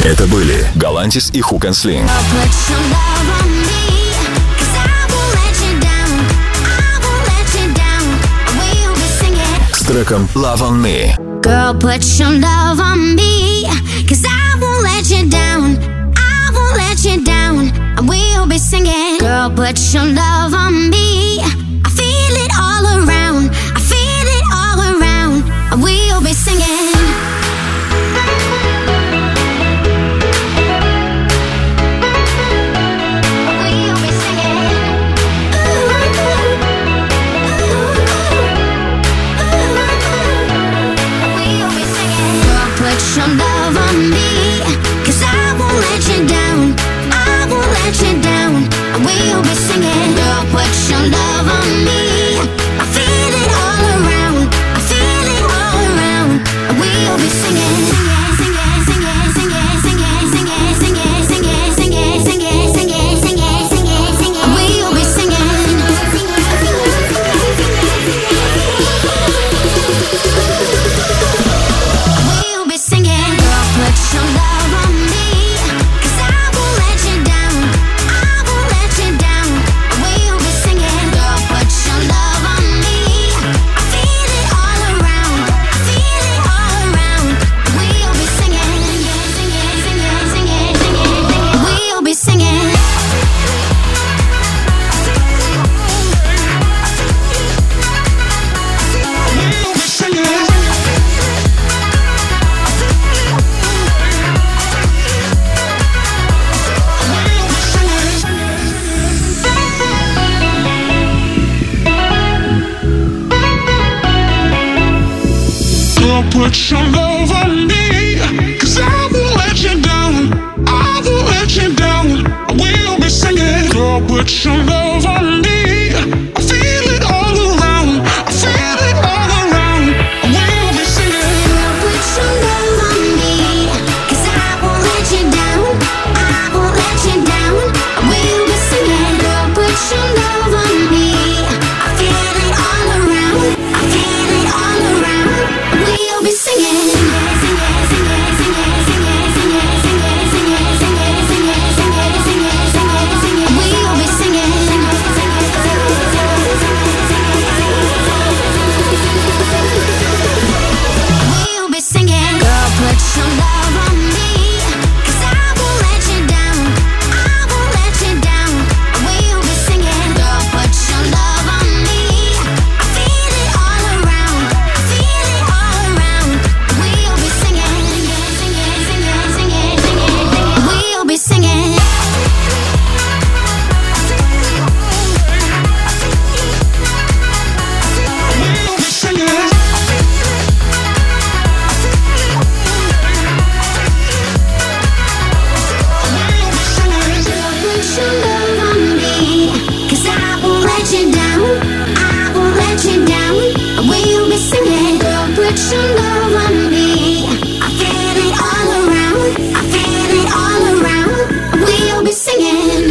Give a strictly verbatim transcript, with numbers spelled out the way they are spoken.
Это были Galantis и Hook and Sling. С треком Love on Me. Girl, put your love on me, 'cause I won't let you down. I won't let you down. And we'll be singing. Girl, put your love on me. I feel it all around. I feel it all around. And we'll be singing. Your love on me, 'cause I won't let you down. I won't let you down. And we'll be singing. Girl, put your love on me. I feel it all around. I feel it all around. And we'll be singing. Singing, singing, singing, singing, singing, singing, singing, singing, singing, singing, singing, singing, singing. And we'll be singing. We'll be singing. Put your love on me, 'cause I won't let you down. I won't let you down. We'll be singing. Girl, put your love on me. I feel it all around. I feel it all around. We'll be singing. Singing, singing, singing, singing, singing. We'll be singing. We'll be singing. Put your love on me, 'cause I won't let you down. I won't let you down. We'll be singing. Girl, put your love on me. I feel it all around. I feel it all around. We'll be singing. Girl, put your love on me, 'cause I won't let you down. I won't let you down. We'll be singing. Girl, put your love on me. I feel it all around. I feel it all around. We'll be singing. Singing, singing, singing, singing, singing, singing, singing, singing, singing, singing, singing, singing, singing. We'll be singing. We'll be singing. Girl, put your love on me, 'cause I won't let you down. I won't let you down. We'll be singing. Girl, put your love on me. I feel it all around. I feel it all around. We'll be singing. Singing, singing, singing, singing, singing. We'll be singing. We'll be singing. Put your love on me, 'cause I won't let you down. I won't let you down. We'll be singing. Girl, put your